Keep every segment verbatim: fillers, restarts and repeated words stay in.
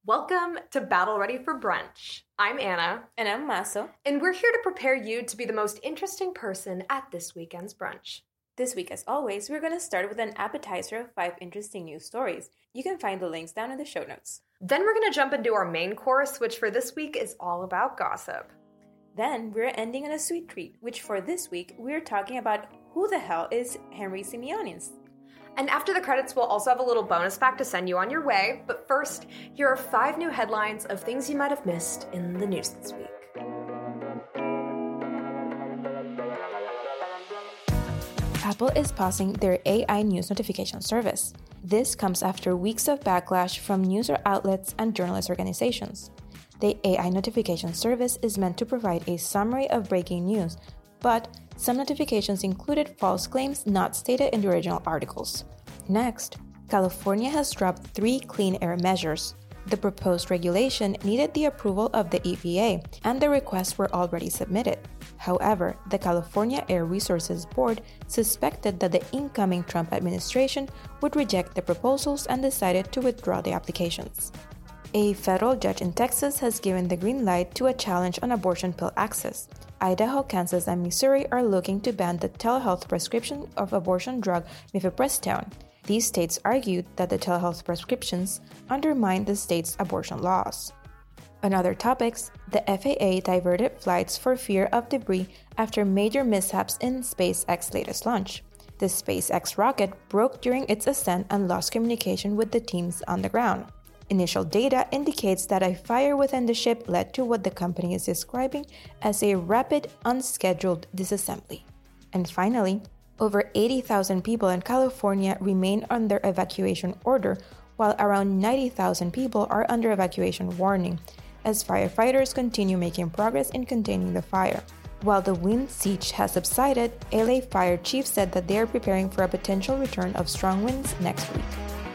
Welcome to Battle Ready for Brunch. I'm Anna. And I'm Maso. And we're here to prepare you to be the most interesting person at this weekend's brunch. This week, as always, we're going to start with an appetizer of five interesting news stories. You can find the links down in the show notes. Then we're going to jump into our main course, which for this week is all about gossip. Then we're ending on a sweet treat, which for this week, we're talking about who the hell is Henry Simeonis. And after the credits, we'll also have a little bonus fact to send you on your way. But first, here are five new headlines of things you might have missed in the news this week. Apple is pausing their A I news notification service. This comes after weeks of backlash from news outlets and journalist organizations. The A I notification service is meant to provide a summary of breaking news, but some notifications included false claims not stated in the original articles. Next, California has dropped three clean air measures. The proposed regulation needed the approval of the E P A, and the requests were already submitted. However, the California Air Resources Board suspected that the incoming Trump administration would reject the proposals and decided to withdraw the applications. A federal judge in Texas has given the green light to a challenge on abortion pill access. Idaho, Kansas, and Missouri are looking to ban the telehealth prescription of abortion drug mifepristone. These states argued that the telehealth prescriptions undermine the state's abortion laws. On other topics, the F A A diverted flights for fear of debris after major mishaps in SpaceX's latest launch. The SpaceX rocket broke during its ascent and lost communication with the teams on the ground. Initial data indicates that a fire within the ship led to what the company is describing as a rapid, unscheduled disassembly. And finally, over eighty thousand people in California remain under evacuation order, while around ninety thousand people are under evacuation warning, as firefighters continue making progress in containing the fire. While the wind siege has subsided, L A Fire Chief said that they are preparing for a potential return of strong winds next week.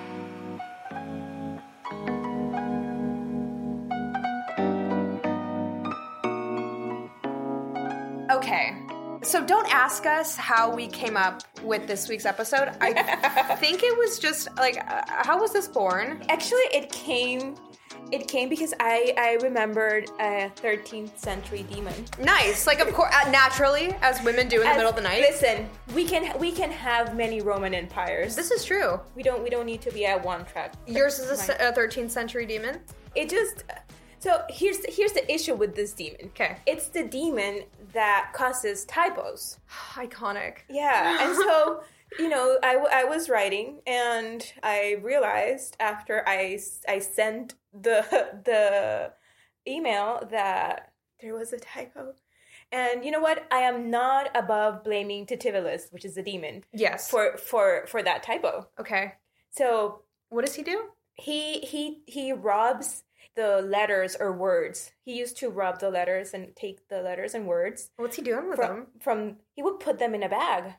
Okay, so don't ask us how we came up with this week's episode. I think it was just like, uh, how was this born? Actually, it came it came because I, I remembered a thirteenth century demon. Nice, like of course, uh, naturally, as women do in the As, middle of the night. Listen, we can we can have many Roman empires. This is true. We don't we don't need to be at one track. Yours is a, se- a thirteenth century demon? It just so here's here's the issue with this demon. Okay. It's the demon that causes typos. Iconic. Yeah, and so, you know, I, w- I was writing and I realized after I, I sent the the email that there was a typo. And you know what? I am not above blaming Titivilus, which is the demon. Yes. For for for that typo. Okay. So what does he do? He he he robs the letters or words. He used to rob the letters and take the letters and words. What's he doing with from, them? From he would put them in a bag.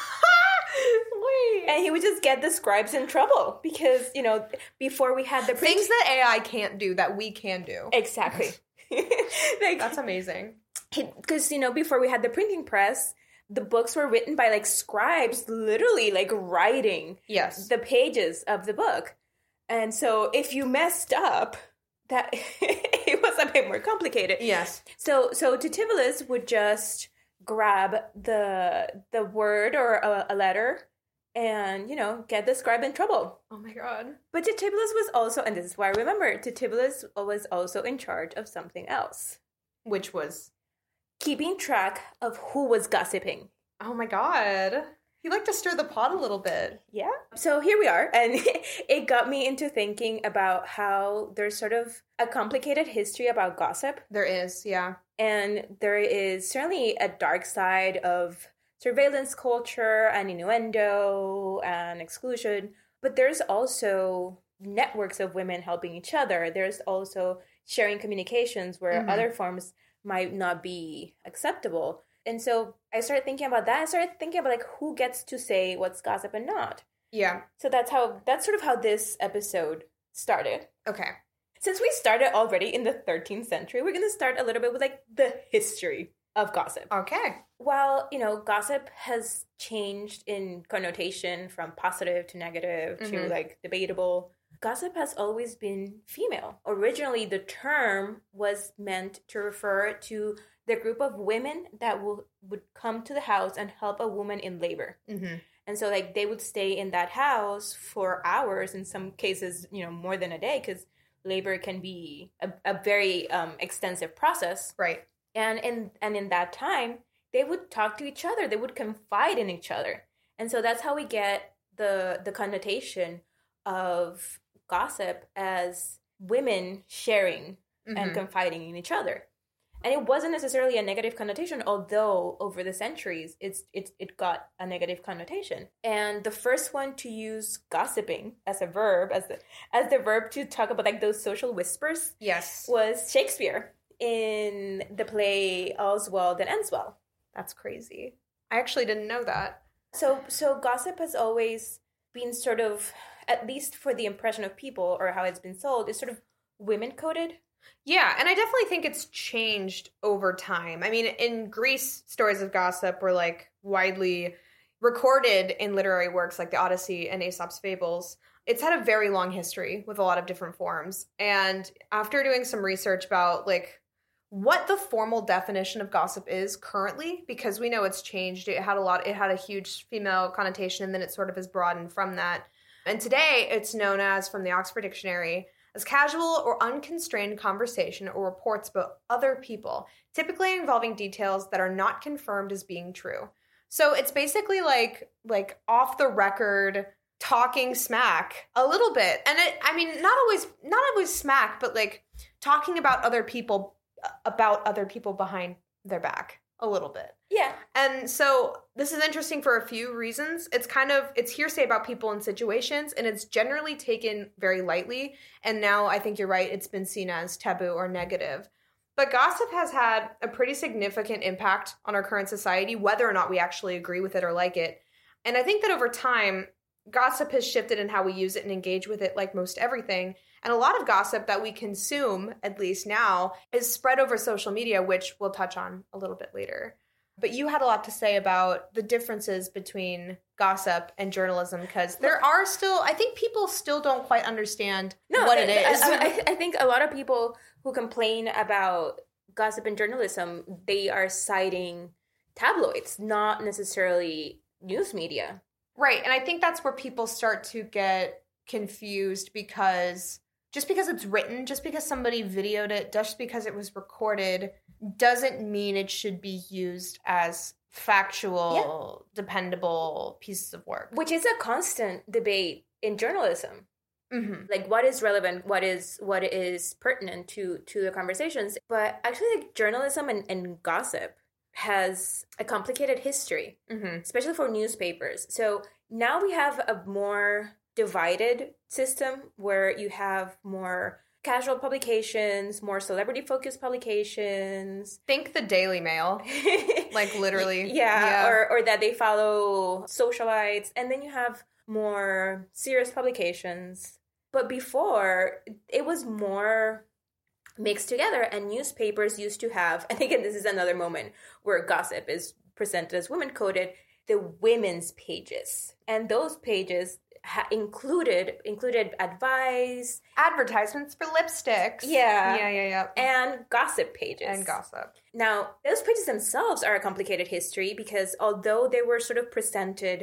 Wait. And he would just get the scribes in trouble because, you know, before we had the print- things that A I can't do that we can do. Exactly. Like, that's amazing. Because, you know, before we had the printing press, the books were written by like scribes, literally like writing yes. the pages of the book. And so if you messed up, that it was a bit more complicated. Yes. So so Titivilus would just grab the the word or a, a letter and, you know, get the scribe in trouble. Oh my god. But Titivilus was also, and this is why I remember, Titivilus was also in charge of something else. Which was? Keeping track of who was gossiping. Oh my god. He liked to stir the pot a little bit. Yeah. So here we are. And it got me into thinking about how there's sort of a complicated history about gossip. There is, yeah. And there is certainly a dark side of surveillance culture and innuendo and exclusion. But there's also networks of women helping each other. There's also sharing communications where mm-hmm. other forms might not be acceptable. And so I started thinking about that. I started thinking about like who gets to say what's gossip and not. Yeah. So that's how that's sort of how this episode started. Okay. Since we started already in the thirteenth century, we're going to start a little bit with like the history of gossip. Okay. While, you know, gossip has changed in connotation from positive to negative mm-hmm. to like debatable, gossip has always been female. Originally, the term was meant to refer to the group of women that will, would come to the house and help a woman in labor. Mm-hmm. And so, like, they would stay in that house for hours, in some cases, you know, more than a day, because labor can be a, a very um, extensive process. Right. And in, and in that time, they would talk to each other. They would confide in each other. And so that's how we get the the connotation of gossip as women sharing mm-hmm. and confiding in each other. And it wasn't necessarily a negative connotation, although over the centuries, it's, it's it got a negative connotation. And the first one to use gossiping as a verb, as the, as the verb to talk about like those social whispers, yes, was Shakespeare in the play All's Well That Ends Well. That's crazy. I actually didn't know that. So, so gossip has always been sort of, at least for the impression of people or how it's been sold, is sort of women-coded. Yeah, and I definitely think it's changed over time. I mean, in Greece, stories of gossip were like widely recorded in literary works like the Odyssey and Aesop's Fables. It's had a very long history with a lot of different forms. And after doing some research about like what the formal definition of gossip is currently, because we know it's changed. It had a lot, it had a huge female connotation, and then it sort of has broadened from that. And today it's known as, from the Oxford Dictionary, as casual or unconstrained conversation or reports about other people, typically involving details that are not confirmed as being true. So it's basically like like off the record talking smack a little bit. And it, I mean, not always not always smack, but like talking about other people about other people behind their back a little bit. Yeah. And so this is interesting for a few reasons. It's kind of, it's hearsay about people and situations, and it's generally taken very lightly. And now I think you're right, it's been seen as taboo or negative. But gossip has had a pretty significant impact on our current society, whether or not we actually agree with it or like it. And I think that over time, gossip has shifted in how we use it and engage with it, like most everything. And a lot of gossip that we consume, at least now, is spread over social media, which we'll touch on a little bit later. But you had a lot to say about the differences between gossip and journalism, because there are still, I think people still don't quite understand no, what it is. I, I, I think a lot of people who complain about gossip and journalism, they are citing tabloids, not necessarily news media. Right. And I think that's where people start to get confused, because just because it's written, just because somebody videoed it, just because it was recorded, doesn't mean it should be used as factual, yeah. dependable pieces of work. Which is a constant debate in journalism. Mm-hmm. Like, what is relevant, what is what is pertinent to, to the conversations. But actually, like, journalism and, and gossip has a complicated history, mm-hmm. especially for newspapers. So now we have a more divided system where you have more casual publications, more celebrity-focused publications. Think the Daily Mail, like literally. Yeah, yeah. Or, or that they follow socialites. And then you have more serious publications. But before, it was more mixed together, and newspapers used to have, and again, this is another moment where gossip is presented as women-coded, the women's pages. And those pages ha- included included advice, advertisements for lipsticks. Yeah. Yeah, yeah, yeah. And gossip pages. And gossip. Now, those pages themselves are a complicated history, because although they were sort of presented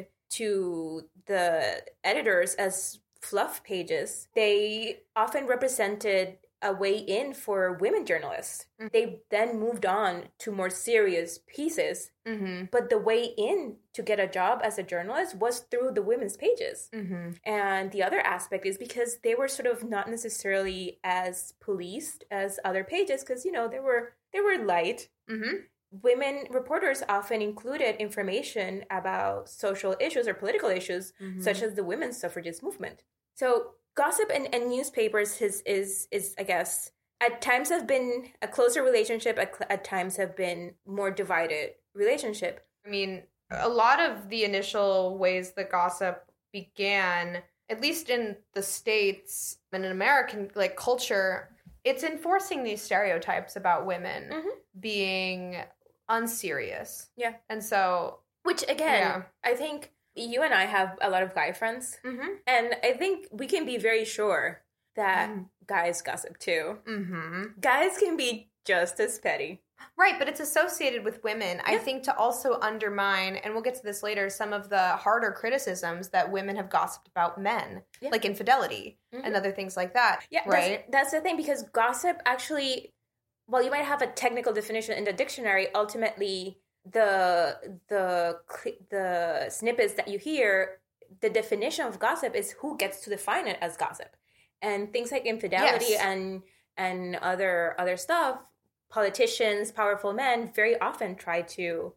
to the editors as fluff pages, they often represented a way in for women journalists. Mm-hmm. They then moved on to more serious pieces. Mm-hmm. But the way in to get a job as a journalist was through the women's pages. Mm-hmm. And the other aspect is because they were sort of not necessarily as policed as other pages, because, you know, they were they were light. Mm-hmm. Women reporters often included information about social issues or political issues, mm-hmm. such as the women's suffragist movement. So gossip and, and newspapers is, is, is, I guess, at times have been a closer relationship, at, at times have been more divided relationship. I mean, a lot of the initial ways that gossip began, at least in the States and in American like culture, it's enforcing these stereotypes about women mm-hmm. being unserious. Yeah. And so... Which, again, yeah. I think... you and I have a lot of guy friends. Mm-hmm. And I think we can be very sure that mm. guys gossip too. Mm-hmm. Guys can be just as petty. Right, but it's associated with women. Yeah. I think to also undermine, and we'll get to this later, some of the harder criticisms that women have gossiped about men, yeah. like infidelity mm-hmm. and other things like that. Yeah, right? That's, that's the thing, because gossip actually, while you might have a technical definition in the dictionary, ultimately the the the snippets that you hear, the definition of gossip is who gets to define it as gossip. And things like infidelity yes. and and other other stuff, politicians, powerful men very often try to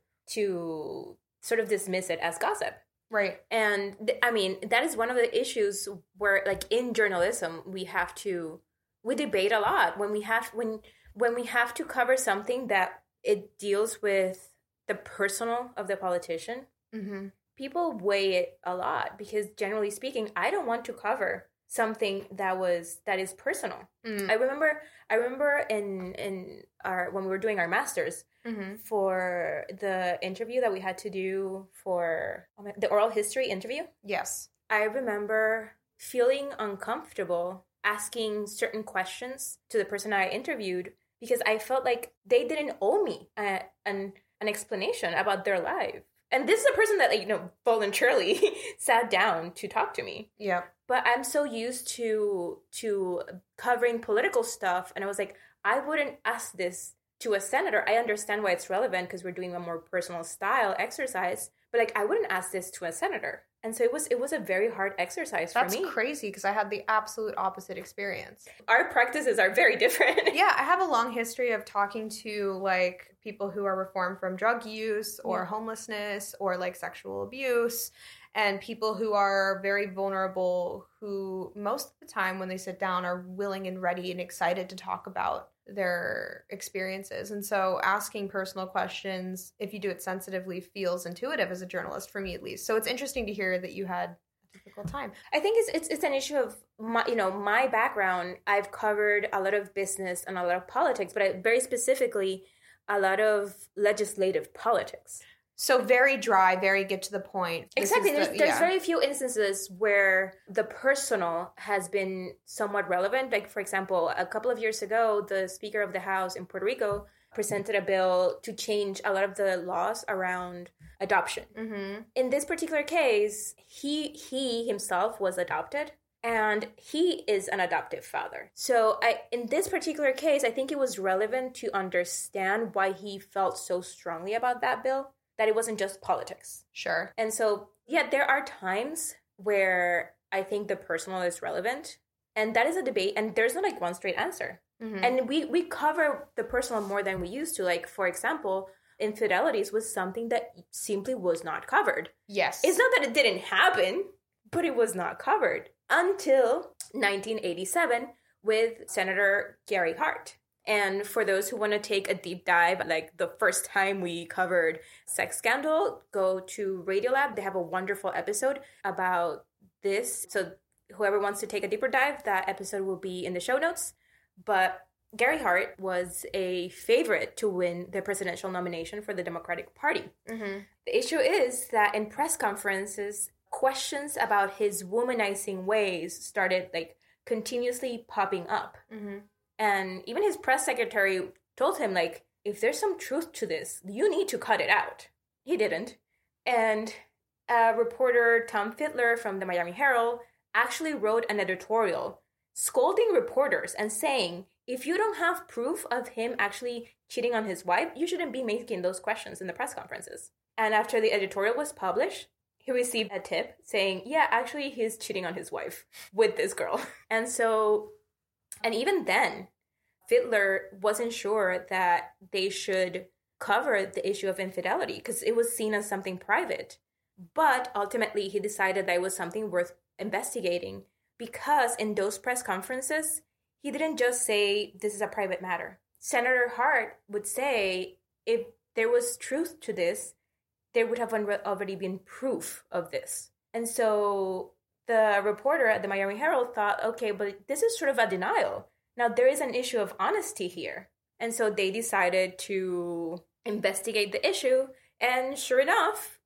to sort of dismiss it as gossip. Right. And th- I mean, that is one of the issues where, like, in journalism, we have to we debate a lot when we have when when we have to cover something that it deals with the personal of the politician. Mm-hmm. People weigh it a lot because, generally speaking, I don't want to cover something that was that is personal. Mm. I remember I remember in in our when we were doing our masters mm-hmm. for the interview that we had to do for the oral history interview. Yes. I remember feeling uncomfortable asking certain questions to the person I interviewed because I felt like they didn't owe me a, an an explanation about their life. And this is a person that, like, you know, voluntarily sat down to talk to me. Yeah. But I'm so used to to covering political stuff, and I was like, I wouldn't ask this to a senator. I understand why it's relevant because we're doing a more personal style exercise, but like I wouldn't ask this to a senator. And so it was it was a very hard exercise That's for me. That's crazy because I had the absolute opposite experience. Our practices are very different. Yeah, I have a long history of talking to like people who are reformed from drug use or yeah. homelessness or like sexual abuse, and people who are very vulnerable who most of the time when they sit down are willing and ready and excited to talk about their experiences. And so asking personal questions, if you do it sensitively, feels intuitive as a journalist, for me at least. So it's interesting to hear that you had a difficult time. I think it's it's, it's an issue of my, you know, my background. I've covered a lot of business and a lot of politics, but I, very specifically a lot of legislative politics. So very dry, very get to the point. This exactly. There's, the, there's yeah. very few instances where the personal has been somewhat relevant. Like, for example, a couple of years ago, the Speaker of the House in Puerto Rico presented a bill to change a lot of the laws around adoption. Mm-hmm. In this particular case, he he himself was adopted, and he is an adoptive father. So I, in this particular case, I think it was relevant to understand why he felt so strongly about that bill, that it wasn't just politics. Sure. And so, yeah, there are times where I think the personal is relevant, and that is a debate, and there's not like one straight answer. Mm-hmm. And we, we cover the personal more than we used to. Like, for example, infidelities was something that simply was not covered. Yes. It's not that it didn't happen, but it was not covered until nineteen eighty-seven with Senator Gary Hart. And for those who want to take a deep dive, like the first time we covered sex scandal, go to Radiolab. They have a wonderful episode about this. So whoever wants to take a deeper dive, that episode will be in the show notes. But Gary Hart was a favorite to win the presidential nomination for the Democratic Party. Mm-hmm. The issue is that in press conferences, questions about his womanizing ways started like continuously popping up. Mm-hmm. And even his press secretary told him, like, if there's some truth to this, you need to cut it out. He didn't. And uh, reporter Tom Fiddler from the Miami Herald actually wrote an editorial scolding reporters and saying, if you don't have proof of him actually cheating on his wife, you shouldn't be making those questions in the press conferences. And after the editorial was published, he received a tip saying, yeah, actually, he's cheating on his wife with this girl. And so... And even then, Fiddler wasn't sure that they should cover the issue of infidelity because it was seen as something private. But ultimately, he decided that it was something worth investigating because in those press conferences, he didn't just say, this is a private matter. Senator Hart would say, if there was truth to this, there would have already been proof of this. And so the reporter at the Miami Herald thought, okay, but this is sort of a denial. Now, there is an issue of honesty here. And so they decided to investigate the issue. And sure enough,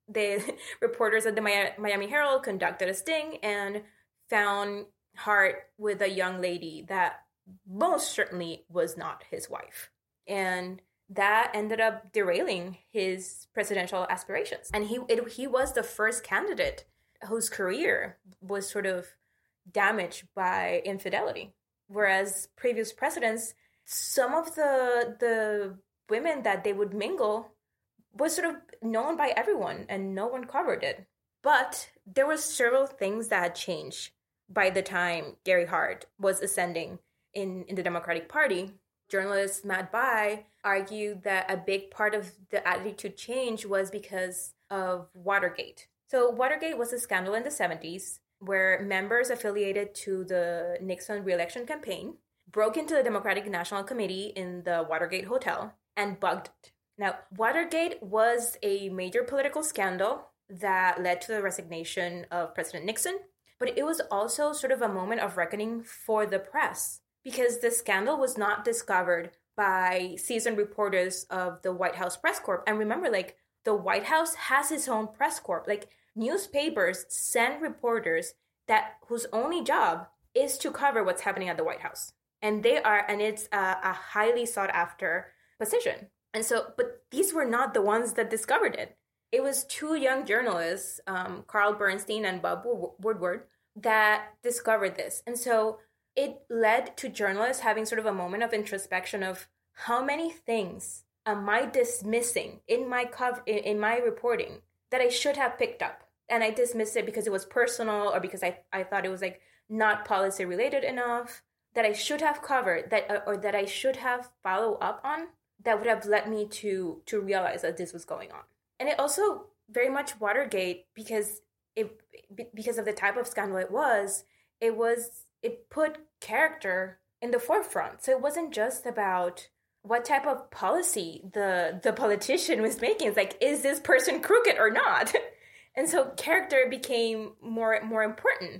the reporters at the Miami Herald conducted a sting and found Hart with a young lady that most certainly was not his wife. And that ended up derailing his presidential aspirations. And he it, he was the first candidate whose career was sort of damaged by infidelity. Whereas previous presidents, some of the the women that they would mingle was sort of known by everyone and no one covered it. But there were several things that had changed by the time Gary Hart was ascending in, in the Democratic Party. Journalist Matt Bai argued that a big part of the attitude change was because of Watergate. So Watergate was a scandal in the seventies where members affiliated to the Nixon re-election campaign broke into the Democratic National Committee in the Watergate Hotel and bugged it. Now, Watergate was a major political scandal that led to the resignation of President Nixon, but it was also sort of a moment of reckoning for the press because the scandal was not discovered by seasoned reporters of the White House press corps. And remember, like, the White House has its own press corps. Like, newspapers send reporters that whose only job is to cover what's happening at the White House. And they are, and it's a, a highly sought after position. And so, but these were not the ones that discovered it. It was two young journalists, um, Carl Bernstein and Bob Woodward, that discovered this. And so it led to journalists having sort of a moment of introspection of how many things am I dismissing in my cover, in my reporting that I should have picked up. And I dismissed it because it was personal or because I, I thought it was like not policy related enough, that I should have covered, that uh, or that I should have followed up on, that would have led me to to realize that this was going on. And it also very much Watergate because it because of the type of scandal it was, it was it put character in the forefront. So it wasn't just about what type of policy the the politician was making. It's like, is this person crooked or not? And so character became more more important.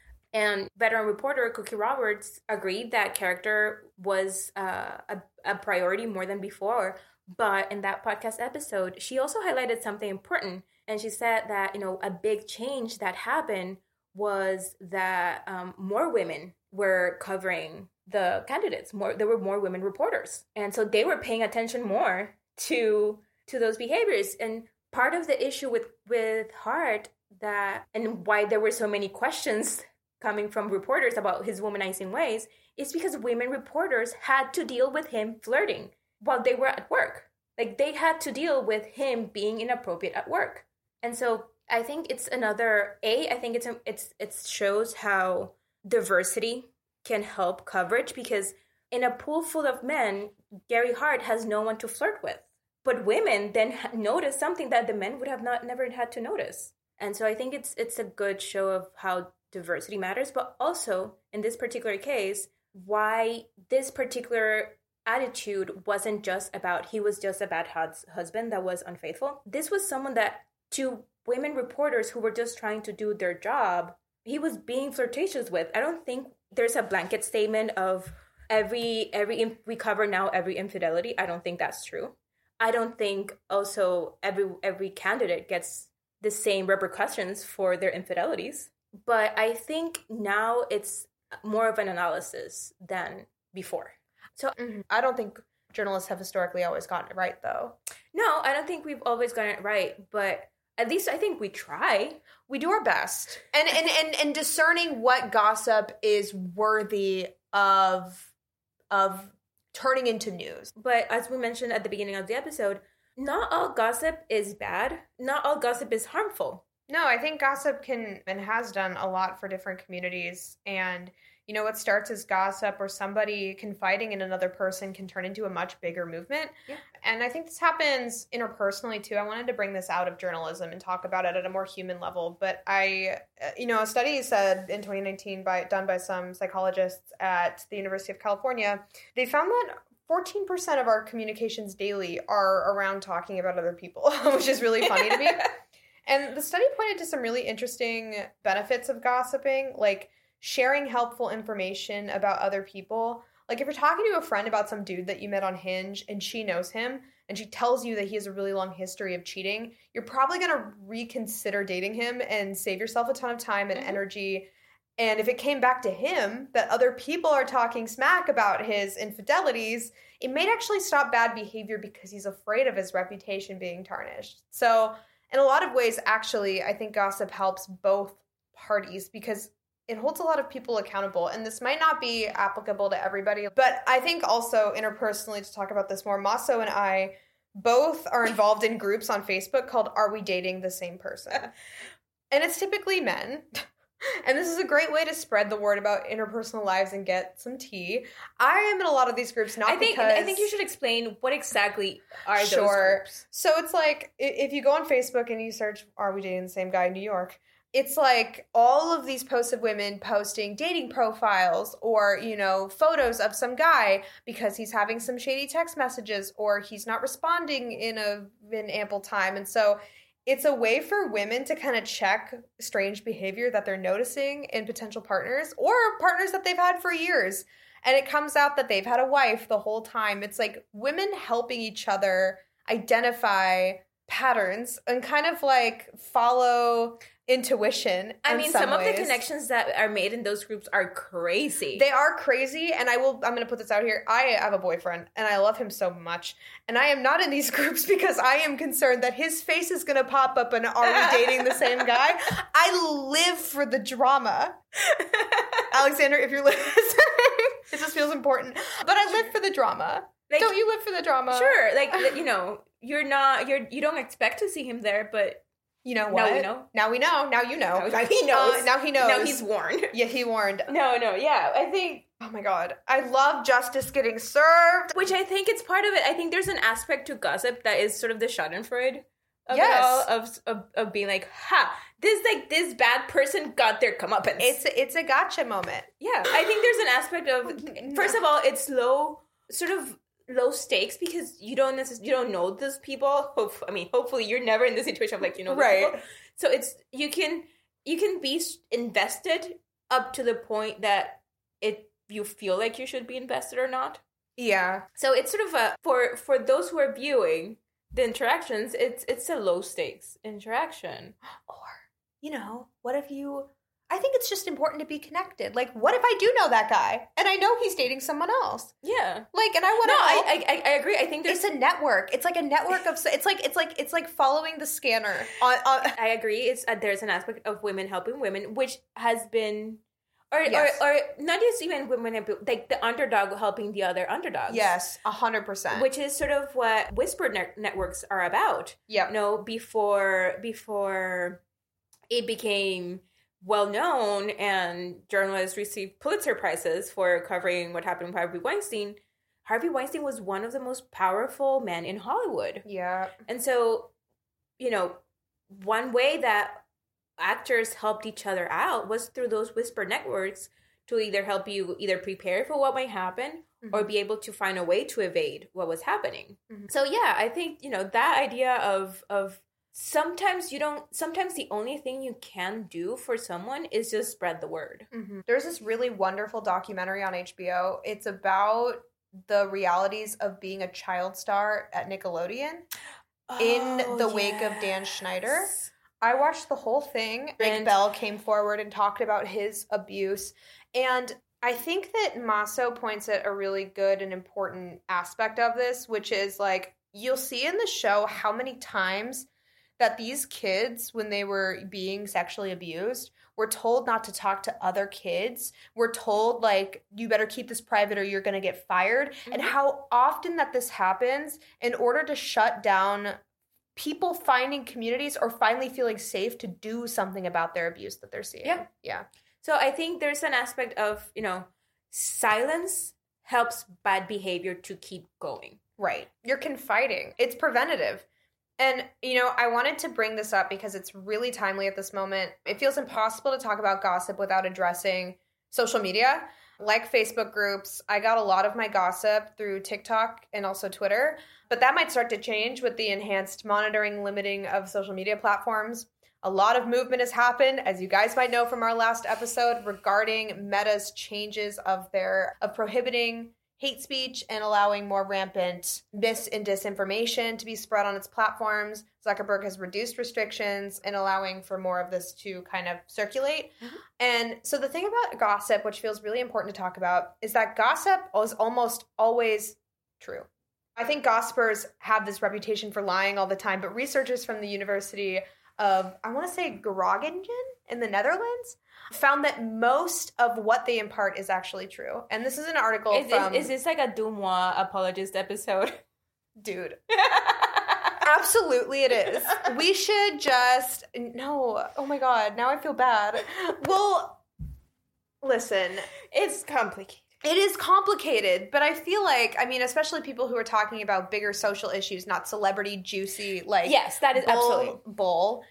And veteran reporter Cookie Roberts agreed that character was uh, a, a priority more than before. But in that podcast episode, she also highlighted something important. And she said that, you know, a big change that happened was that um, more women were covering the candidates. More, there were more women reporters. And so they were paying attention more to to those behaviors. And part of the issue with, with Hart that, and why there were so many questions coming from reporters about his womanizing ways, is because women reporters had to deal with him flirting while they were at work. Like, they had to deal with him being inappropriate at work. And so I think it's another, A, I think it's it's it shows how diversity can help coverage, because in a pool full of men, Gary Hart has no one to flirt with. But women then notice something that the men would have not never had to notice. And so I think it's it's a good show of how diversity matters, but also in this particular case, why this particular attitude wasn't just about he was just a bad hus- husband that was unfaithful. This was someone that, to women reporters who were just trying to do their job, he was being flirtatious with. I don't think there's a blanket statement of every every we cover now every infidelity. I don't think that's true. I don't think also every every candidate gets the same repercussions for their infidelities. But I think now it's more of an analysis than before. So mm-hmm. I don't think journalists have historically always gotten it right, though. No, I don't think we've always gotten it right. But at least I think we try. We do our best. And and, and, and discerning what gossip is worthy of of turning into news. But as we mentioned at the beginning of the episode, not all gossip is bad. Not all gossip is harmful. No, I think gossip can and has done a lot for different communities. And, you know, what starts as gossip or somebody confiding in another person can turn into a much bigger movement. Yeah. And I think this happens interpersonally, too. I wanted to bring this out of journalism and talk about it at a more human level. But I, you know, a study said in twenty nineteen by done by some psychologists at the University of California, they found that fourteen percent of our communications daily are around talking about other people, which is really funny to me. And the study pointed to some really interesting benefits of gossiping, like sharing helpful information about other people Like, if you're talking to a friend about some dude that you met on Hinge and she knows him and she tells you that he has a really long history of cheating, you're probably going to reconsider dating him and save yourself a ton of time and mm-hmm. energy. And if it came back to him that other people are talking smack about his infidelities, it may actually stop bad behavior because he's afraid of his reputation being tarnished. So in a lot of ways, actually, I think gossip helps both parties because it holds a lot of people accountable. And this might not be applicable to everybody, but I think also interpersonally, to talk about this more, Maso and I both are involved in groups on Facebook called Are We Dating the Same Person? And it's typically men. And this is a great way to spread the word about interpersonal lives and get some tea. I am in a lot of these groups, not I think, because... I think you should explain what exactly are sure. those groups. So it's like, if you go on Facebook and you search, Are We Dating the Same Guy in New York? It's like all of these posts of women posting dating profiles or, you know, photos of some guy because he's having some shady text messages or he's not responding in a in ample time. And so it's a way for women to kind of check strange behavior that they're noticing in potential partners or partners that they've had for years. And it comes out that they've had a wife the whole time. It's like women helping each other identify patterns and kind of like follow intuition. I mean, some, some ways. of the connections that are made in those groups are crazy. They are crazy, and I will, I'm going to put this out here. I have a boyfriend, and I love him so much, and I am not in these groups because I am concerned that his face is going to pop up and are we dating the same guy? I live for the drama. Alexander, if you're listening, it just feels important. But I live for the drama. Like, don't you live for the drama? Sure. Like, you know, you're not, you're, you don't expect to see him there, but you know what? Now we know. Now we know. Now you know. Now he knows. Uh, now he knows. Now he's warned. Yeah, he warned. No, no, yeah. I think... Oh my God. I love justice getting served. Which I think it's part of it. I think there's an aspect to gossip that is sort of the schadenfreude of yes. it all. Of, of, of being like, ha, this like this bad person got their comeuppance. It's a, it's a gotcha moment. Yeah. I think there's an aspect of... First of all, it's low... Sort of... low stakes because you don't necessarily you don't know those people. Hope, I mean, hopefully you're never in the situation of like you know those right. people. So it's you can you can be invested up to the point that it you feel like you should be invested or not. Yeah. So it's sort of a for for those who are viewing the interactions. It's it's a low stakes interaction. Or you know, what if you? I think it's just important to be connected. Like, what if I do know that guy and I know he's dating someone else? Yeah. Like, and I want to. No, know. I, I I agree. I think there's it's a network. It's like a network of. It's like it's like it's like following the scanner. On, on... I agree. It's uh, there's an aspect of women helping women, which has been, or yes. or, or not just even women, like the underdog helping the other underdogs. Yes, a hundred percent. Which is sort of what whisper net- networks are about. Yeah. You know, before before it became well known and journalists received Pulitzer Prizes for covering what happened with Harvey Weinstein. Harvey Weinstein was one of the most powerful men in Hollywood. Yeah. And so, you know, one way that actors helped each other out was through those whisper networks to either help you either prepare for what might happen mm-hmm. or be able to find a way to evade what was happening. Mm-hmm. So yeah, I think, you know, that idea of of sometimes you don't, sometimes the only thing you can do for someone is just spread the word. Mm-hmm. There's this really wonderful documentary on H B O. It's about the realities of being a child star at Nickelodeon oh, in the yes. wake of Dan Schneider. I watched the whole thing. Rick Bell came forward and talked about his abuse. And I think that Maso points at a really good and important aspect of this, which is like, you'll see in the show how many times that these kids, when they were being sexually abused, were told not to talk to other kids. Were told, like, you better keep this private or you're going to get fired. Mm-hmm. And how often that this happens in order to shut down people finding communities or finally feeling safe to do something about their abuse that they're seeing. Yeah. Yeah. So I think there's an aspect of, you know, silence helps bad behavior to keep going. Right. You're confiding. It's preventative. And, you know, I wanted to bring this up because it's really timely at this moment. It feels impossible to talk about gossip without addressing social media. Like Facebook groups, I got a lot of my gossip through TikTok and also Twitter. But that might start to change with the enhanced monitoring, limiting of social media platforms. A lot of movement has happened, as you guys might know from our last episode, regarding Meta's changes of their of prohibiting hate speech and allowing more rampant mis and disinformation to be spread on its platforms. Zuckerberg has reduced restrictions and allowing for more of this to kind of circulate. Mm-hmm. And so the thing about gossip, which feels really important to talk about, is that gossip is almost always true. I think gossipers have this reputation for lying all the time, but researchers from the University of, I want to say Groningen in the Netherlands, found that most of what they impart is actually true. And this is an article is from... This, is this like a Dumois apologist episode? Dude. Absolutely it is. We should just... No. Oh my God. Now I feel bad. Well, listen. It's complicated. It is complicated, but I feel like, I mean, especially people who are talking about bigger social issues, not celebrity juicy, like... Yes, that is bull, absolutely... Bull.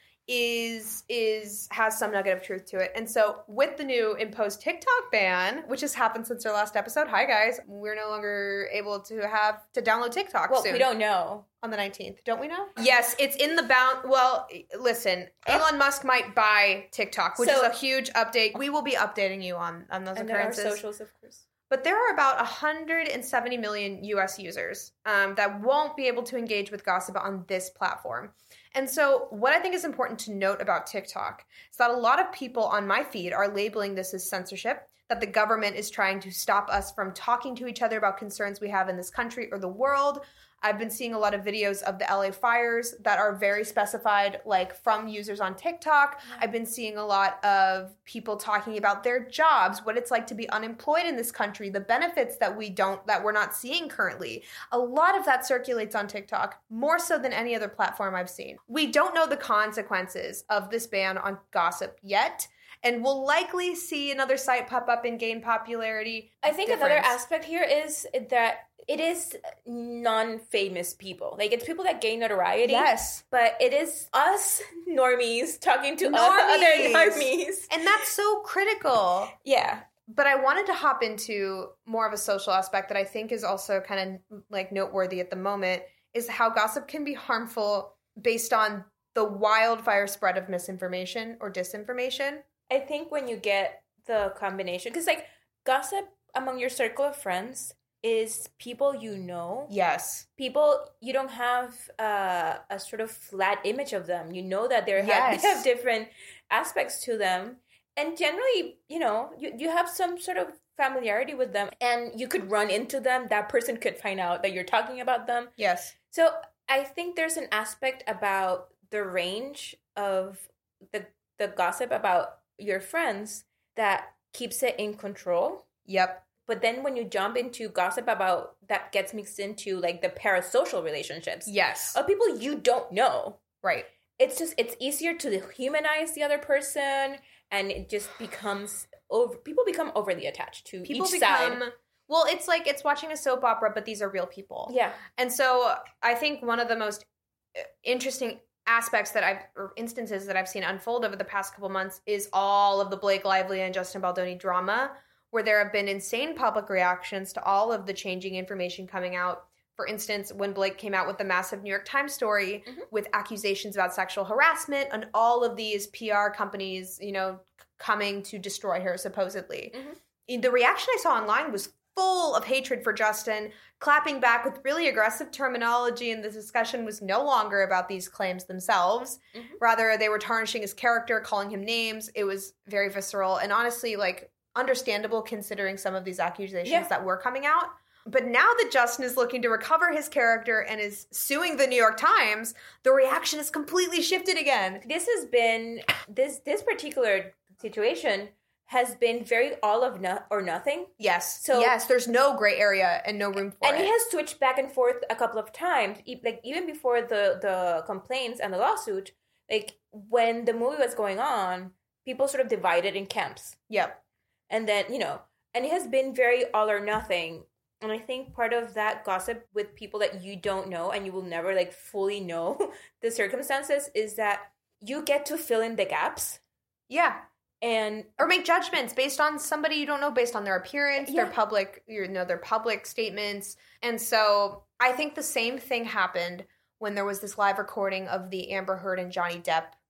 is is has some nugget of truth to it. And so with the new imposed TikTok ban, which has happened since our last episode, hi guys, we're no longer able to have to download TikTok well, soon. We don't know. On the nineteenth, don't we know? Yes, it's in the bound. Well, listen, Elon Musk might buy TikTok, which so, is a huge update. We will be updating you on, on those and occurrences. And there are socials, of course. But there are about one hundred seventy million U S users um, that won't be able to engage with gossip on this platform. And so what I think is important to note about TikTok is that a lot of people on my feed are labeling this as censorship, that the government is trying to stop us from talking to each other about concerns we have in this country or the world. I've been seeing a lot of videos of the L A fires that are very specified, like from users on TikTok. I've been seeing a lot of people talking about their jobs, what it's like to be unemployed in this country, the benefits that we don't, that we're not seeing currently. A lot of that circulates on TikTok, more so than any other platform I've seen. We don't know the consequences of this ban on gossip yet, and we'll likely see another site pop up and gain popularity. I think Difference. Another aspect here is that it is non-famous people. Like, it's people that gain notoriety. Yes. But it is us normies talking to normies. other normies. And that's so critical. Yeah. But I wanted to hop into more of a social aspect that I think is also kind of, like, noteworthy at the moment, is how gossip can be harmful based on the wildfire spread of misinformation or disinformation. I think when you get the combination, because, like, gossip among your circle of friends is people you know. Yes. People, you don't have uh, a sort of flat image of them. You know that they're yes. have, they have different aspects to them. And generally, you know, you, you have some sort of familiarity with them. And you could run into them. That person could find out that you're talking about them. Yes. So I think there's an aspect about the range of the the gossip about your friends that keeps it in control. Yep. But then when you jump into gossip about that gets mixed into like the parasocial relationships. Yes. Of people you don't know. Right. It's just, it's easier to humanize the other person, and it just becomes, over. people become overly attached to people each become, side. Well, it's like, it's watching a soap opera, but these are real people. Yeah. And so I think one of the most interesting aspects that I've, or instances that I've seen unfold over the past couple months is all of the Blake Lively and Justin Baldoni drama, where there have been insane public reactions to all of the changing information coming out. For instance, when Blake came out with the massive New York Times story mm-hmm. with accusations about sexual harassment and all of these P R companies, you know, coming to destroy her, supposedly. Mm-hmm. The reaction I saw online was full of hatred for Justin, clapping back with really aggressive terminology, and the discussion was no longer about these claims themselves. Mm-hmm. Rather, they were tarnishing his character, calling him names. It was very visceral, and honestly, like, understandable considering some of these accusations yeah. that were coming out. But now that Justin is looking to recover his character and is suing the New York Times, the reaction has completely shifted again. This has been, this this particular situation has been very all of no, or nothing. Yes. So yes, there's no gray area and no room for and it. And it has switched back and forth a couple of times. Like, even before the, the complaints and the lawsuit, like, when the movie was going on, people sort of divided in camps. Yep. And then, you know, and it has been very all or nothing. And I think part of that gossip with people that you don't know and you will never, like, fully know the circumstances is that you get to fill in the gaps. Yeah. And or make judgments based on somebody you don't know, based on their appearance, yeah. their public, you know, their public statements. And so I think the same thing happened when there was this live recording of the Amber Heard and Johnny Depp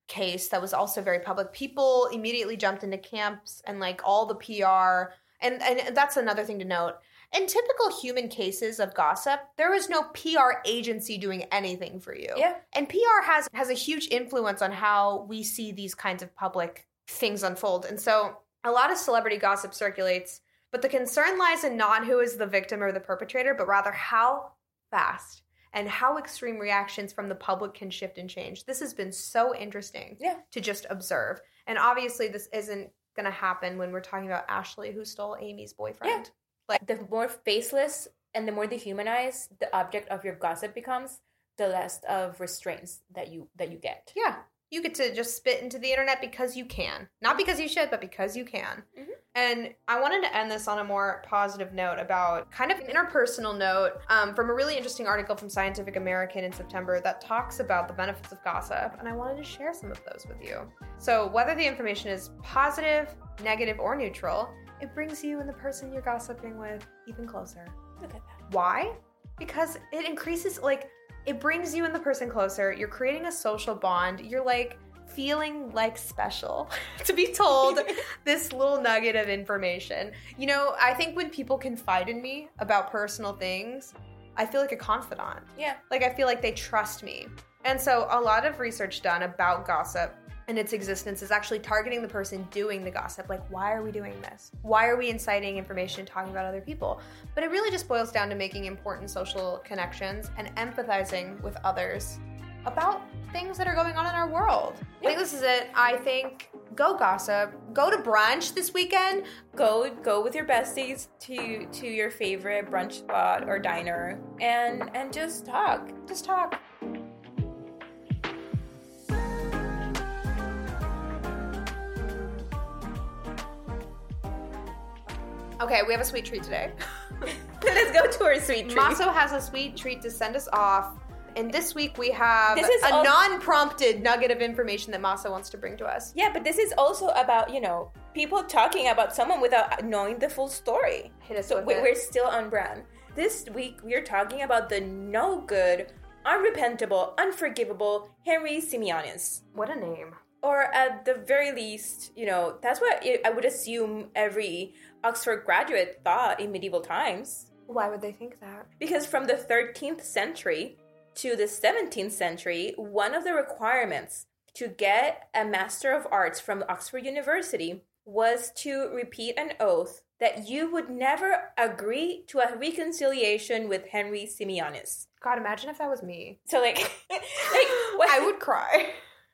case that was also very public. People immediately jumped into camps and like all the P R. And, and that's another thing to note. In typical human cases of gossip, there is no P R agency doing anything for you. Yeah. And P R has, has a huge influence on how we see these kinds of public things unfold. And so a lot of celebrity gossip circulates, but the concern lies in not who is the victim or the perpetrator, but rather how fast and how extreme reactions from the public can shift and change. This has been so interesting yeah. to just observe. And obviously this isn't going to happen when we're talking about Ashley, who stole Amy's boyfriend. Yeah. Like, the more faceless and the more dehumanized the object of your gossip becomes, the less of restraints that you that you get. Yeah. You get to just spit into the internet because you can. Not because you should, but because you can. Mm-hmm. And I wanted to end this on a more positive note about kind of an interpersonal note um, from a really interesting article from Scientific American in September that talks about the benefits of gossip. And I wanted to share some of those with you. So whether the information is positive, negative, or neutral, it brings you and the person you're gossiping with even closer. Look at that. Why? Because it increases, like, it brings you and the person closer. You're creating a social bond. You're like feeling like special to be told this little nugget of information. You know, I think when people confide in me about personal things, I feel like a confidant. Yeah. Like I feel like they trust me. And so a lot of research done about gossip and its existence is actually targeting the person doing the gossip. Like, why are we doing this? Why are we inciting information and talking about other people? But it really just boils down to making important social connections and empathizing with others about things that are going on in our world. I think this is it. I think go gossip. Go to brunch this weekend. Go go with your besties to to your favorite brunch spot or diner and and just talk. Just talk. Okay, we have a sweet treat today. Let's go to our sweet treat. Maso has a sweet treat to send us off. And this week we have this is a al- non-prompted nugget of information that Maso wants to bring to us. Yeah, but this is also about, you know, people talking about someone without knowing the full story. Hit us so with we- it. We're still on brand. This week we are talking about the no good, unrepentable, unforgivable Henry Simeonis. What a name. Or at the very least, you know, that's what I would assume every Oxford graduate thought in medieval times. Why would they think that? Because from the thirteenth century to the seventeenth century, one of the requirements to get a Master of Arts from Oxford University was to repeat an oath that you would never agree to a reconciliation with Henry Simeonis. God, imagine if that was me. So, like, like what? I would cry.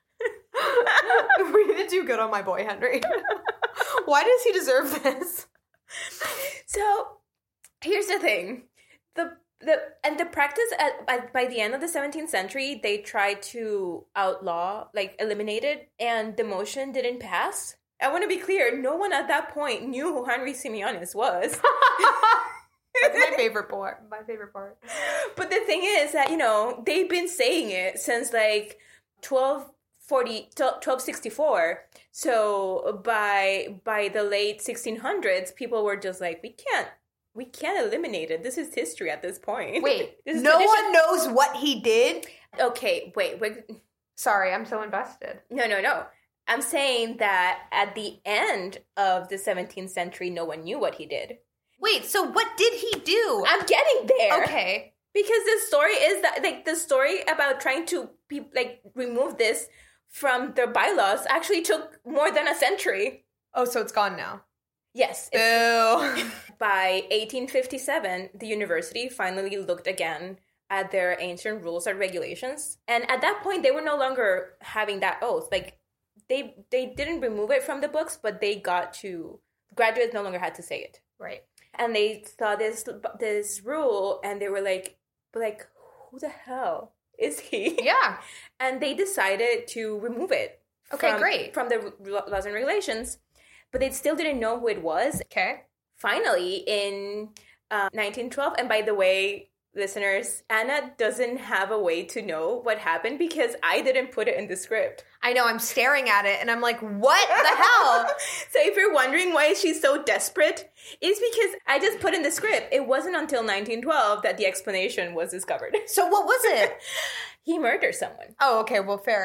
We did do good on my boy, Henry. Why does he deserve this? So, here's the thing. The the and the practice at, at by the end of the seventeenth century, they tried to outlaw, like eliminate it, and the motion didn't pass. I want to be clear, no one at that point knew who Henry Simeonis was. That's my favorite part. My favorite part. But the thing is that, you know, they've been saying it since like twelve forty, twelve sixty-four. So by by the late sixteen hundreds, people were just like, we can't we can't eliminate it. This is history at this point. Wait, this no tradition. one knows what he did? Okay, wait, wait. Sorry, I'm so invested. No, no, no. I'm saying that at the end of the seventeenth century, no one knew what he did. Wait, so what did he do? I'm getting there. Okay. Because the story is that, like, the story about trying to, be, like, remove this from their bylaws actually took more than a century. Oh, so it's gone now. Yes. Boo. By eighteen fifty-seven, the university finally looked again at their ancient rules and regulations. And at that point, they were no longer having that oath. Like, they they didn't remove it from the books, but they got to, graduates no longer had to say it. Right. And they saw this this rule, and they were like, but like, who the hell is he? Yeah. And they decided to remove it. Okay, from, great. From the laws and regulations. But they still didn't know who it was. Okay. Finally, in uh, nineteen twelve, and by the way, listeners, Anna doesn't have a way to know what happened because I didn't put it in the script. I know, I'm staring at it and I'm like, what the hell? So if you're wondering why she's so desperate, it's because I just put in the script. It wasn't until nineteen twelve that the explanation was discovered. So what was it? He murdered someone. Oh, okay, well, fair.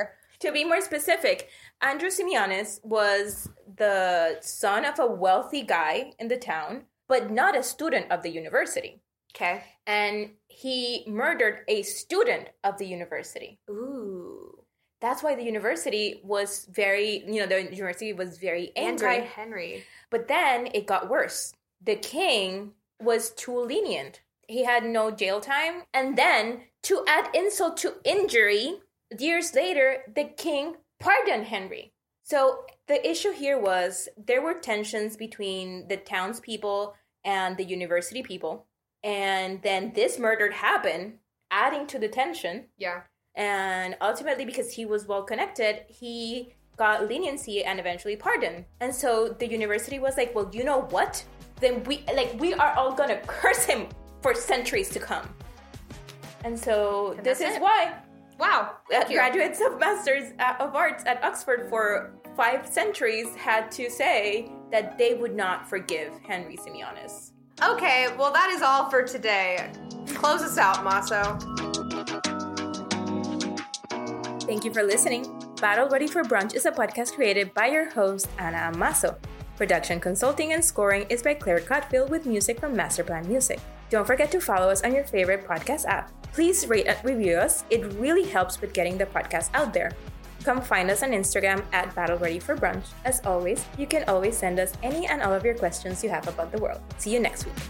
To be more specific, Andrew Simeonis was the son of a wealthy guy in the town, but not a student of the university. Okay. And he murdered a student of the university. Ooh. That's why the university was very, you know, the university was very angry. Anti-Henry. But then it got worse. The king was too lenient. He had no jail time. And then, to add insult to injury, years later, the king pardoned Henry. So the issue here was there were tensions between the townspeople and the university people. And then this murder happened, adding to the tension. Yeah. And ultimately, because he was well connected, he got leniency and eventually pardoned. And so the university was like, well, you know what? Then we like we are all gonna curse him for centuries to come. And so And this is it. why Wow. uh, graduates of Masters uh, of Arts at Oxford for five centuries had to say that they would not forgive Henry Simeonis. Okay, well, that is all for today. Close us out, Maso. Thank you for listening. Battle Ready for Brunch is a podcast created by your host, Ana Amaso. Production, consulting, and scoring is by Claire Cotfield with music from Masterplan Music. Don't forget to follow us on your favorite podcast app. Please rate and review us. It really helps with getting the podcast out there. Come find us on Instagram at Battle Ready for Brunch. As always, you can always send us any and all of your questions you have about the world. See you next week.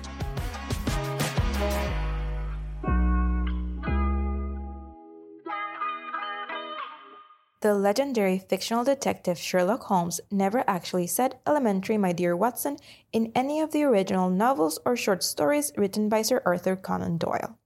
The legendary fictional detective Sherlock Holmes never actually said "Elementary, my dear Watson" in any of the original novels or short stories written by Sir Arthur Conan Doyle.